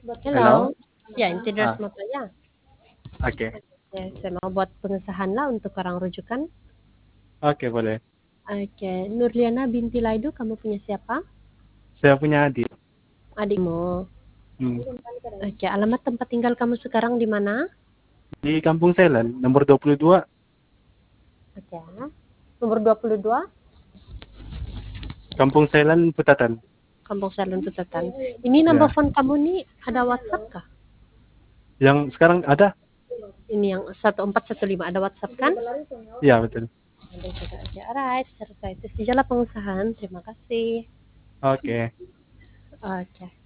Hello? Hello. Ya, Insiders Ah, Moto ya. oke. Ya, saya mau buat pengesahan lah untuk orang rujukan. Oke, boleh. Oke, Nurliana binti Laidu, kamu punya siapa? Saya punya adik. Adikmu. Hmm. Oke, alamat tempat tinggal kamu sekarang di mana? Di Kampung Selan, nomor 22, Oke. Nomor 22, Kampung Selan, Putatan. Kampung Salun Tutatan. Ini number Ya. phone kamu nih ada WhatsApp kah? Yang sekarang ada? Ini yang 1415 ada WhatsApp kan? Ya, betul. Ada juga. Oke, alright. Selesai itu sajalah pengusahaan. Terima kasih. Oke. Oke.